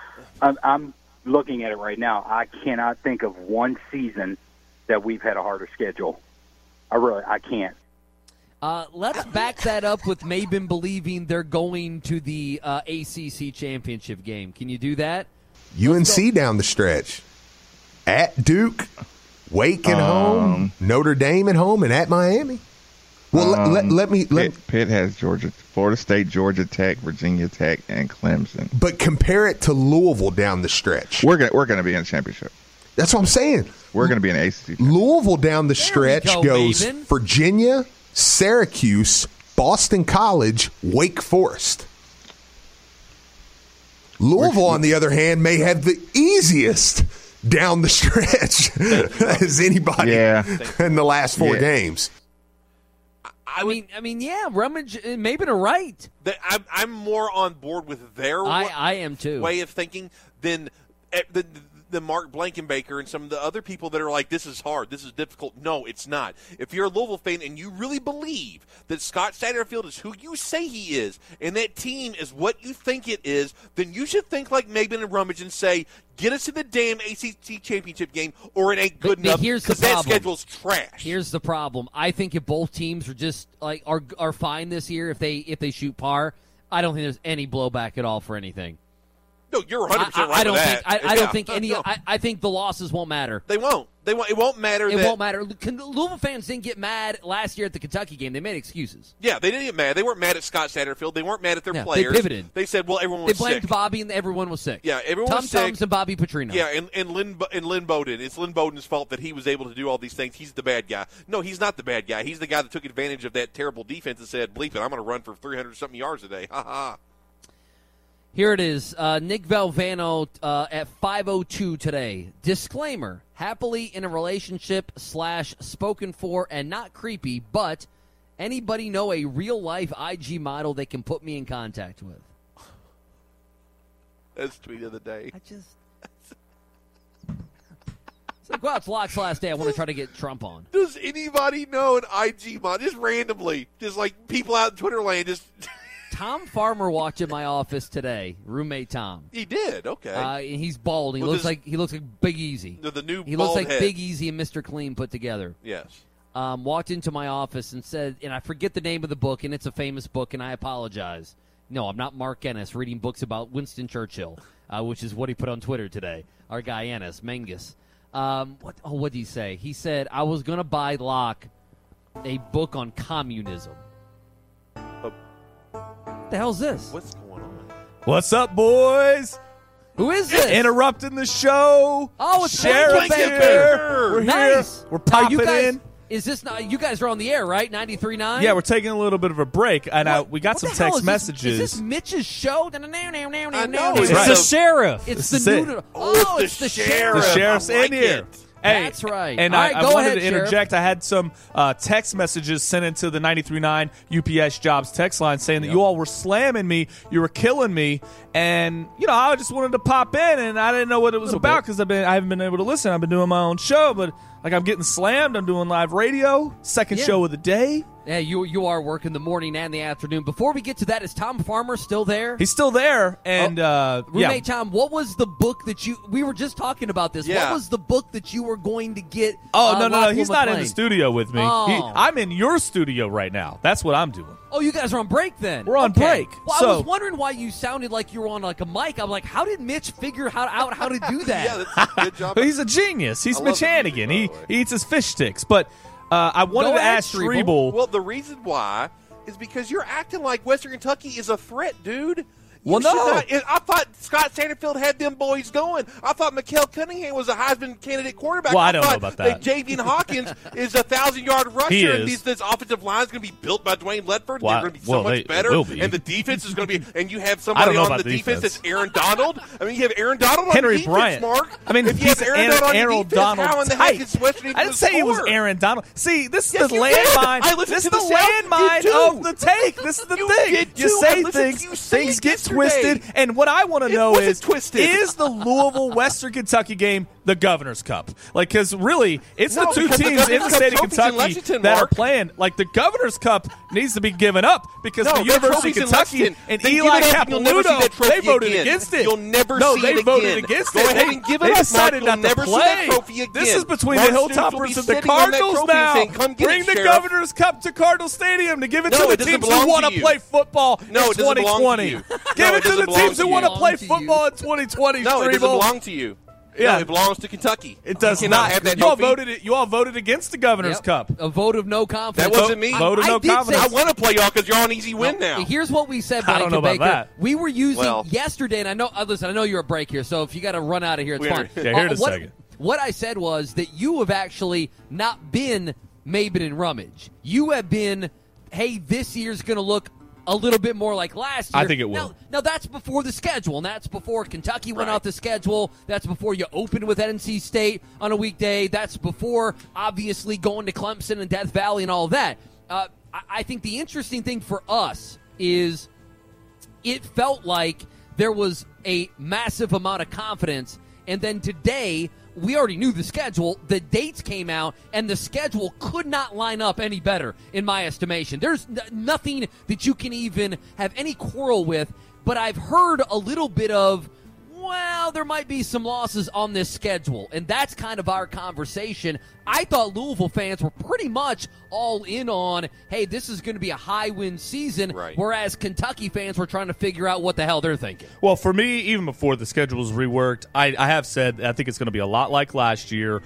I'm looking at it right now. I cannot think of one season that we've had a harder schedule. I can't. Let's back that up with Maben believing they're going to the ACC championship game. Can you do that? UNC down the stretch. At Duke, Wake at home, Notre Dame at home, and at Miami. Well, let me. Pitt has Florida State, Georgia Tech, Virginia Tech, and Clemson. But compare it to Louisville down the stretch. We're gonna be in the championship. That's what I'm saying. We're going to be in ACC. Louisville down the stretch goes Maven. Virginia, Syracuse, Boston College, Wake Forest. Louisville, on the other hand, may have the easiest down the stretch as anybody in the last 4 games. I mean, yeah, Rummage and Maven are right. I'm more on board with their I am too. way of thinking than the Mark Blankenbaker and some of the other people that are like, this is hard, this is difficult. No, it's not. If you're a Louisville fan and you really believe that Scott Satterfield is who you say he is and that team is what you think it is, then you should think like Maven and Rummage and say, get us to the damn ACC championship game or it ain't good enough because that schedule's trash. Here's the problem. I think if both teams are just like are fine this year, if they shoot par, I don't think there's any blowback at all for anything. No, you're 100% right. I don't think any. I think the losses won't matter. They won't. It won't matter. It won't matter. Louisville fans didn't get mad last year at the Kentucky game. They made excuses. Yeah, they didn't get mad. They weren't mad at Scott Satterfield. They weren't mad at their players. They pivoted. They said, "Well, everyone was sick." They blamed Bobby, and everyone was sick. Yeah, everyone was sick. Tom-Toms and Bobby Petrino. Yeah, and Lynn Bowden. It's Lynn Bowden's fault that he was able to do all these things. He's the bad guy. No, he's not the bad guy. He's the guy that took advantage of that terrible defense and said, "Bleep it, I'm going to run for 300-something yards a day." Ha ha. Here it is. Nick Valvano at 5:02 today. Disclaimer: happily in a relationship / spoken for and not creepy, but anybody know a real life IG model they can put me in contact with? That's tweet of the day. It's like, well, it's Locke's last day. I want to try to get Trump on. Does anybody know an IG model? Just randomly. Just like people out in Twitter land just... Tom Farmer walked in my office today. Roommate Tom. He did. Okay. And he's bald. He looks like Big Easy. The new he bald looks like head. Big Easy and Mr. Clean put together. Yes. Walked into my office and said, and I forget the name of the book, and it's a famous book, and I apologize. No, I'm not Mark Ennis reading books about Winston Churchill, which is what he put on Twitter today. Our guy Ennis, Mengus. What did he say? He said, I was going to buy Locke a book on communism. What the hell's this? What's going on? What's up, boys? Who is this? Interrupting the show. Oh, it's Sheriff here. We're nice. here. We're popping in. Is this not? You guys are on the air, right? 93.9? Yeah, we're taking a little bit of a break, and we got some text messages. Is this Mitch's show? I know. It's the sheriff. It's the new. Oh, it's the sheriff. The sheriff's in here. Hey, that's right. And right, I wanted to interject. I had some text messages sent into the 93.9 UPS Jobs text line saying that you all were slamming me, you were killing me, and I just wanted to pop in, and I didn't know what it was about because I haven't been able to listen. I've been doing my own show, but I'm getting slammed. I'm doing live radio, second show of the day. Yeah, you are working the morning and the afternoon. Before we get to that, is Tom Farmer still there? He's still there. And roommate Tom, what was the book that we were just talking about this? Yeah. What was the book that you were going to get? No, he's not in the studio with me. Oh. I'm in your studio right now. That's what I'm doing. Oh, you guys are on break then? We're on break. Well, I was wondering why you sounded like you were on like a mic. I'm like, how did Mitch figure out how to do that? Yeah, that's a good job. He's a genius. He's Mitch Hannigan. He eats his fish sticks. But I wanted to ask Strebel. Well, the reason why is because you're acting like Western Kentucky is a threat, dude. Well, no. I thought Scott Satterfield had them boys going. I thought Mikael Cunningham was a Heisman candidate quarterback. Well, I don't know about that. Javian Hawkins is a 1,000-yard rusher. He and is. this offensive line is going to be built by Dwayne Ledford. Well, They're going to be so much better. And the defense is going to be – and you have somebody on the defense that's Aaron Donald. I mean, you have Aaron Donald on Henry the defense, Bryant. Mark. I mean, if you he's have Aaron Donald on Aaron the defense, Donald how in the type. heck is Western I didn't say he was Aaron Donald. See, this is the you did. landmine. This is the landmine of the take. This is the thing. You say things get twisted, and what I want to know is the Louisville Western Kentucky game the Governor's Cup? Like, because really, it's the two teams in the state of Kentucky that are playing. Like, the Governor's Cup needs to be given up because the University of Kentucky and Eli Capilouto, they voted against it. You'll never no, see they it voted again. against Go it. ahead and give it they up, decided Mark. not to You'll never see play. that trophy again. This is between Mark the Stoops will Hilltoppers be and the sitting on that Cardinals trophy now. saying, "Come get Bring it, the Sheriff." Governor's Cup to Cardinal Stadium to give it No, to it the doesn't teams belong who want to to you. play football No, in it doesn't belong to 2020. you. Give it to the teams who want to play football in 2020. No, it doesn't belong to you. Yeah, no, it belongs to Kentucky. It does not. Have that you all voted against the Governor's Cup. A vote of no confidence. That wasn't me. Vote of no confidence. I want to play y'all because you're on easy win now. Here's what we said, I don't know about that. We were using yesterday, and I know. Listen, I know you're a break here, so if you got to run out of here, it's fine. Yeah, here in a second. What I said was that you have actually not been Maben and Rummage. You have been, hey, this year's going to look a little bit more like last year. I think it will. Now that's before the schedule, and that's before Kentucky went off the schedule. That's before you opened with NC State on a weekday. That's before, obviously, going to Clemson and Death Valley and all that. I think the interesting thing for us is it felt like there was a massive amount of confidence, and then today we already knew the schedule. The dates came out, and the schedule could not line up any better, in my estimation. There's nothing that you can even have any quarrel with, but I've heard a little bit of, well, there might be some losses on this schedule, and that's kind of our conversation. I thought Louisville fans were pretty much all in on, hey, this is going to be a high-win season, whereas Kentucky fans were trying to figure out what the hell they're thinking. Well, for me, even before the schedule was reworked, I have said I think it's going to be a lot like last year,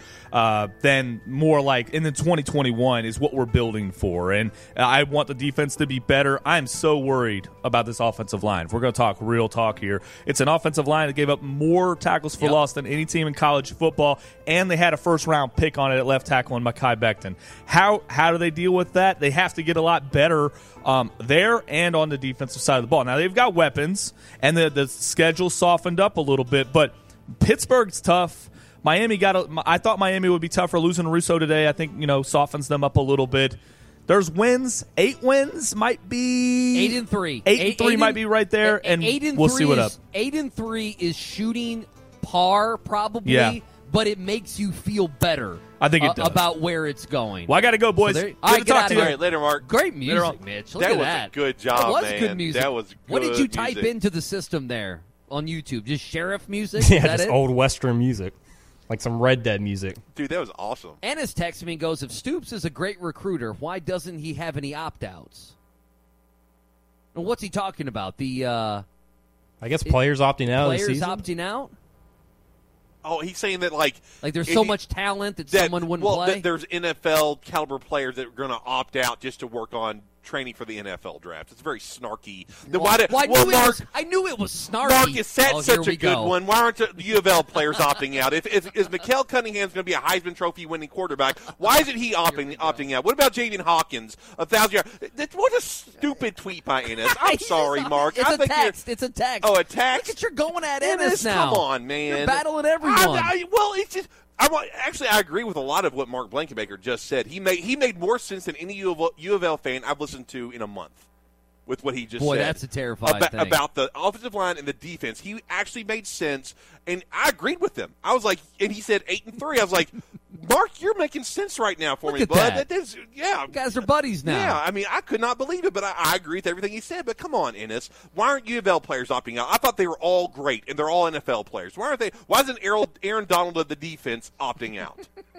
then more like in the 2021 is what we're building for, and I want the defense to be better. I'm so worried about this offensive line. If we're going to talk real talk here, it's an offensive line that gave up more tackles for loss than any team in college football, and they had a first-round pick on it at left tackle in Mekhi Becton. How do they deal with that? They have to get a lot better there and on the defensive side of the ball. Now, they've got weapons, and the schedule softened up a little bit, but Pittsburgh's tough. Miami I thought Miami would be tougher. Losing Russo today, I think, softens them up a little bit. There's wins. 8 wins might be 8-3. 8-3 might be right there, and we'll see what up. 8-3 is shooting par probably, but it makes you feel better. I think it does. About where it's going. Well, I got to go, boys. Good to talk to you. All right, later, Mark. Great music, Mitch. Look at was that. A good job, that was man. Good music. That was good What did you type music. into the system there on YouTube? Just sheriff music? Yeah, Is that just old Western music. Like some Red Dead music. Dude, that was awesome. Ennis texts me and goes, if Stoops is a great recruiter, why doesn't he have any opt-outs? And what's he talking about? I guess players opting out of the season? Players opting out? Oh, he's saying that like there's so much talent that someone wouldn't play? There's NFL caliber players that are going to opt out just to work on training for the NFL draft. It's very snarky. I knew it was snarky. Mark, is that such a good one? Why aren't the U of L players opting out? Is Mikael Cunningham's going to be a Heisman Trophy winning quarterback? Why isn't he opting out? What about Javian Hawkins, 1,000 yards? What a stupid tweet by Ennis. I'm sorry, Mark. It's a text. It's a text. Oh, a text? Look at you're going at Ennis now. Come on, man. You're battling everyone. It's just. I agree with a lot of what Mark Blankenbaker just said. He made more sense than any U of L fan I've listened to in a month with what he just said. Boy, that's a terrifying thing. About the offensive line and the defense. He actually made sense, and I agreed with him. I was like, and he said 8-3. I was like, Mark, you're making sense right now for me, bud. You guys are buddies now. Yeah, I mean, I could not believe it, but I agree with everything he said. But come on, Ennis. Why aren't U of L players opting out? I thought they were all great, and they're all NFL players. Why aren't they? Why isn't Aaron Donald of the defense opting out?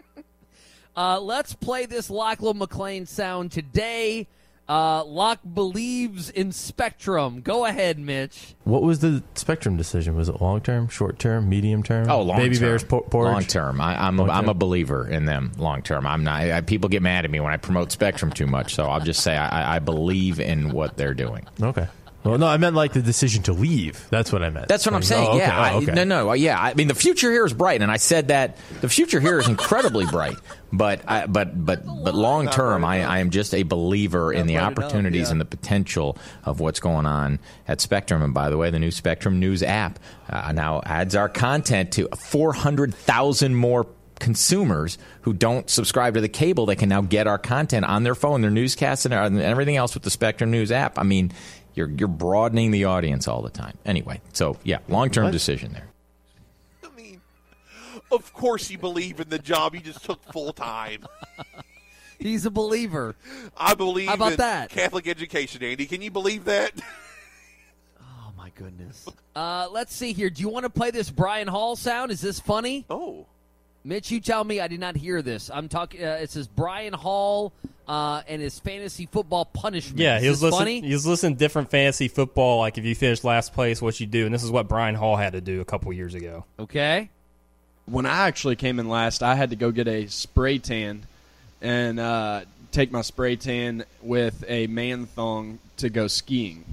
Let's play this Lachlan McLean sound today. Locke believes in Spectrum. Go ahead, Mitch. What was the Spectrum decision? Was it long term, short term, medium term? Oh, long Baby term. Bears porridge? Long term. I'm a believer in them long term. I'm not. People get mad at me when I promote Spectrum too much, so I'll just say I believe in what they're doing. Okay. Well, no, I meant like the decision to leave. That's what I meant. That's what I'm saying. Oh, okay. Yeah. Okay. Yeah. I mean, the future here is bright, and I said that the future here is incredibly bright. But long term, I am just a believer in the opportunities and the potential of what's going on at Spectrum. And by the way, the new Spectrum News app now adds our content to 400,000 more consumers who don't subscribe to the cable. They can now get our content on their phone, their newscasts, and everything else with the Spectrum News app. I mean, you're broadening the audience all the time. Anyway, so yeah, long-term decision there. I mean, of course you believe in the job you just took full time. He's a believer. I believe How about in that? Catholic education, Andy. Can you believe that? Oh, my goodness. Let's see here. Do you want to play this Brian Hall sound? Is this funny? Oh. Mitch, you tell me. I did not hear this. I'm talking. It says Brian Hall and his fantasy football punishment. Yeah, he was funny. He was listening to different fantasy football. Like if you finish last place, what you do, and this is what Brian Hall had to do a couple years ago. Okay. When I actually came in last, I had to go get a spray tan and take my spray tan with a man thong to go skiing.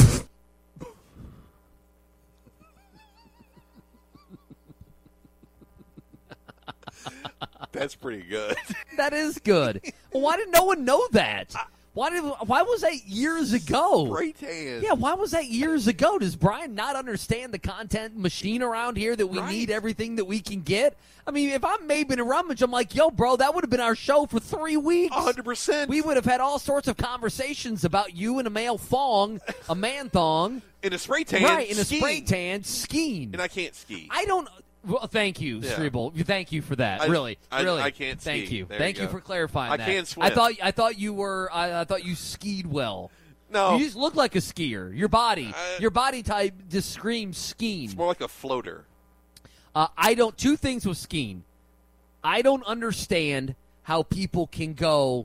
That's pretty good. That is good. Well, why did no one know that? Why was that years ago? Spray tan. Yeah, why was that years ago? Does Brian not understand the content machine around here that we need everything that we can get? I mean, if I'm Maben and Rummage, I'm like, yo, bro, that would have been our show for 3 weeks. 100%. We would have had all sorts of conversations about you and a male thong, a man thong. In a spray tan. Right, in skiing. a spray tan, skiing. And I can't ski. I don't... Well, thank you, Strebel. Thank you for that. Really. I can't ski. Thank you. There Thank you you go. for clarifying that. I can't swim. I thought you were. I thought you skied well. No. You just look like a skier. Your body type just screams skiing. It's more like a floater. Two things with skiing. I don't understand how people can go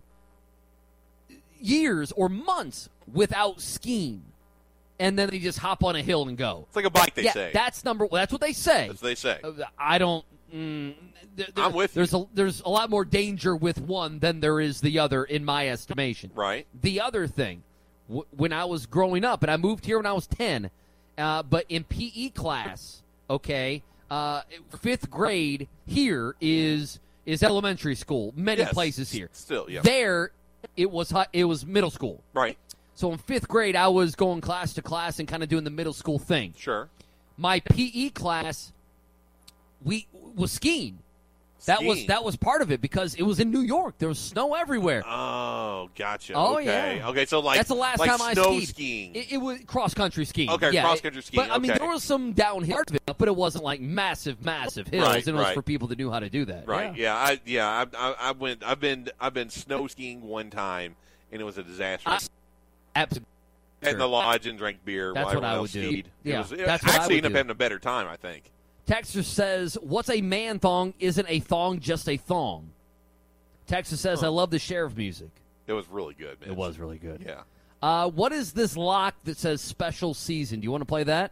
years or months without skiing. And then they just hop on a hill and go. It's like a bike, they say. That's what they say. That's what they say. I don't. I'm with you. There's a lot more danger with one than there is the other, in my estimation. Right. The other thing, when I was growing up, and I moved here when I was 10, but in PE class, okay, 5th grade here is elementary school. Many places here. Still, yeah. There, it was middle school. Right. So in 5th grade, I was going class to class and kind of doing the middle school thing. Sure. My PE class, was skiing. That was part of it because it was in New York. There was snow everywhere. Oh, gotcha. Oh, okay. yeah. Okay, so that's the last time I snow skied. skiing. It was cross-country skiing. Okay, yeah, cross-country skiing. But, I mean, okay. there was some downhill part of it, but it wasn't like massive hills, and it was for people that knew how to do that. Right, I've been snow skiing one time, and it was a disaster. Absolutely. At the lodge and drank beer That's while what I everyone would else do. skied. Yeah, It that's what I actually would ended up do. having a better time, I think. Texter says, what's a man thong? Isn't a thong just a thong? Texter says, I love the sheriff music. It was really good, man. It was really good. Yeah. What is this lock that says special season? Do you want to play that?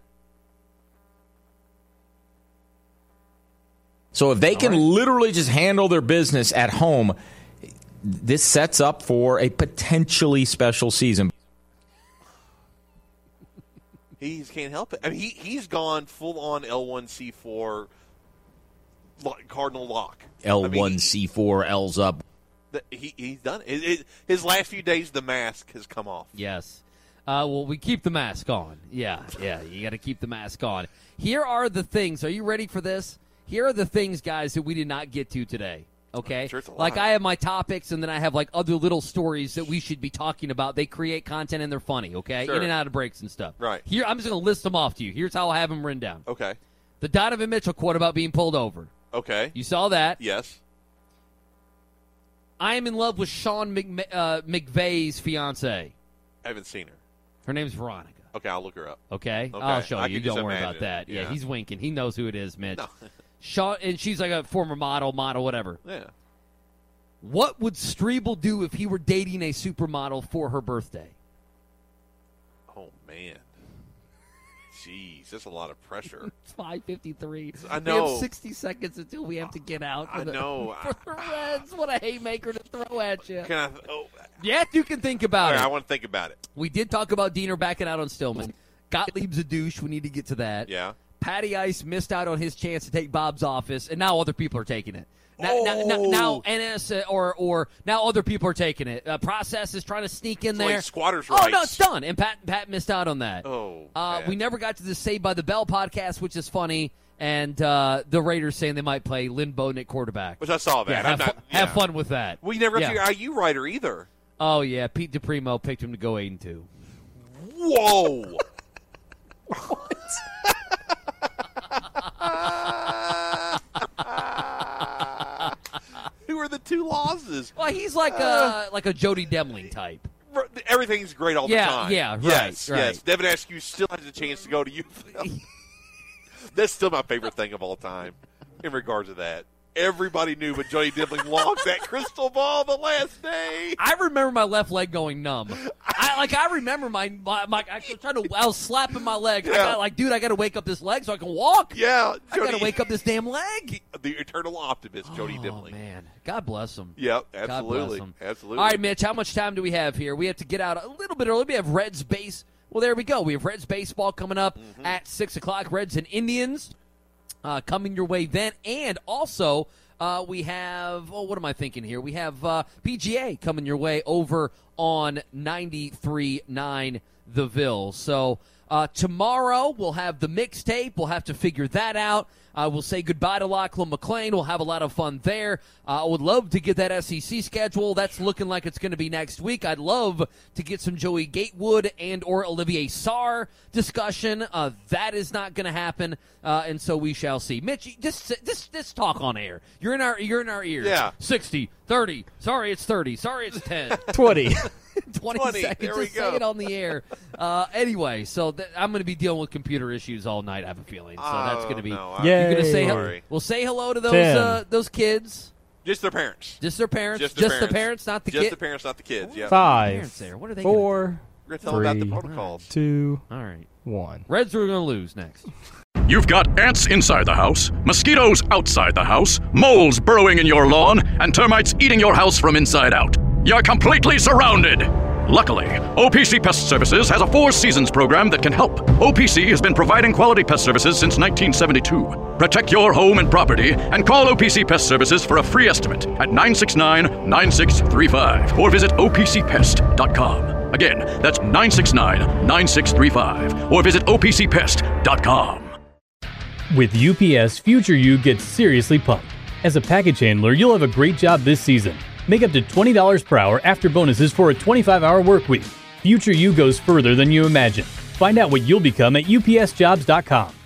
So if they can literally just handle their business at home, this sets up for a potentially special season. He can't help it. I mean, he's gone full on L1C4 Cardinal lock. L1C4 L's up. He's done it. His last few days, the mask has come off. Yes. Well, we keep the mask on. Yeah. You got to keep the mask on. Here are the things. Are you ready for this? Here are the things, guys, that we did not get to today. Okay, sure it's a lot. Like I have my topics, and then I have like other little stories that we should be talking about. They create content and they're funny. Okay, Sure. in and out of breaks and stuff. Right. Here, I'm just going to list them off to you. Here's how I have them written down. Okay. The Donovan Mitchell quote about being pulled over. Okay. You saw that? Yes. I am in love with Sean McVay's fiance. I haven't seen her. Her name's Veronica. Okay, I'll look her up. Okay, Okay. I'll show I you. can just Don't worry imagine about that. it. Yeah, Yeah. he's winking. He knows who it is, Mitch. No. Sean, and she's like a former model, whatever. Yeah. What would Strebel do if he were dating a supermodel for her birthday? Oh man. Jeez, that's a lot of pressure. It's 5:53. I know. We have 60 seconds until we have to get out. I know. For the Reds, what a haymaker to throw at you. Can I? Oh. Yeah, you can think about All right, it. I want to think about it. We did talk about Diener backing out on Stillman. Gottlieb's a douche. We need to get to that. Yeah. Patty Ice missed out on his chance to take Bob's office, and now other people are taking it. Now NS or now other people are taking it. Process is trying to sneak in It's there. like squatters' Oh rights. no, it's done. And Pat missed out on that. Oh, we never got to the Saved by the Bell podcast, which is funny. And the Raiders saying they might play Lynn Bowden at quarterback. Which I saw that. Yeah, have fun with that. We never Yeah. got to IU writer either. Oh yeah, Pete DePrimo picked him to go 8-2. Whoa. Who are the two losses? Well, he's like a Jody Demling type. Everything's great all the time. Yeah, right, Yes, right. yes. Devin Askew still has a chance to go to UFL. That's still my favorite thing of all time in regards to that. Everybody knew, but Jody Dibling locked that crystal ball the last day. I remember my left leg going numb. I remember my I was slapping my leg. Yeah. I got to wake up this leg so I can walk. Yeah, I got to wake up this damn leg. The eternal optimist, Jody Dibling. Man, God bless him. Yep, God absolutely. bless him. Absolutely. All right, Mitch, how much time do we have here? We have to get out a little bit early. We have Reds base. Well, there we go. We have Reds baseball coming up at 6 o'clock. Reds and Indians coming your way then. And also, we have, what am I thinking here? We have PGA coming your way over on 93.9 The Ville. So tomorrow we'll have the mixtape. We'll have to figure that out. We'll say goodbye to Lachlan McLean. We'll have a lot of fun there. I would love to get that SEC schedule. That's looking like it's going to be next week. I'd love to get some Joey Gatewood and or Olivier Sarr discussion. That is not going to happen, and so we shall see. Mitch, just talk on air. You're in our ears. Yeah. 60, 30. Sorry, it's 30. Sorry, it's 10. 20. 20 seconds. There we Just go. say it on the air. Anyway, so I'm going to be dealing with computer issues all night, I have a feeling. So that's going to be. no, You're going to say sorry. we'll say hello to Ten. those kids. Just their parents. Just their parents. Just the parents, not the Just kids. the parents, not the kids. Yeah. 5, Parents there. What are they 4, We're going to tell them about the 3, protocols. 2, All right. 1. Reds are going to lose next. You've got ants inside the house, mosquitoes outside the house, moles burrowing in your lawn, and termites eating your house from inside out. You're completely surrounded. Luckily, OPC Pest Services has a 4 seasons program that can help. OPC has been providing quality pest services since 1972. Protect your home and property and call OPC Pest Services for a free estimate at 969-9635 or visit opcpest.com. Again, that's 969-9635 or visit opcpest.com. With UPS, future you gets seriously pumped. As a package handler, you'll have a great job this season. Make up to $20 per hour after bonuses for a 25-hour work week. Future you goes further than you imagine. Find out what you'll become at upsjobs.com.